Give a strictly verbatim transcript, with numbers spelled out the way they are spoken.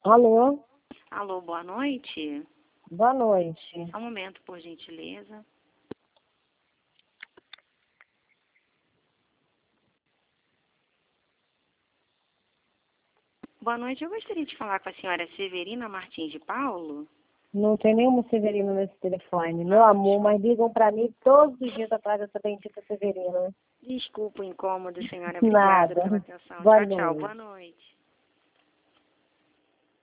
Alô? Alô, boa noite. Boa noite. Só um momento, por gentileza. Boa noite, eu gostaria de falar com a senhora Severina Martins de Paulo. Não tem nenhuma Severina nesse telefone. Meu amor, mas ligam pra mim todos os dias atrás dessa bendita Severina. Desculpa o incômodo, senhora. Nada. Obrigada pela atenção. Boa Tchau, tchau. noite. Boa noite.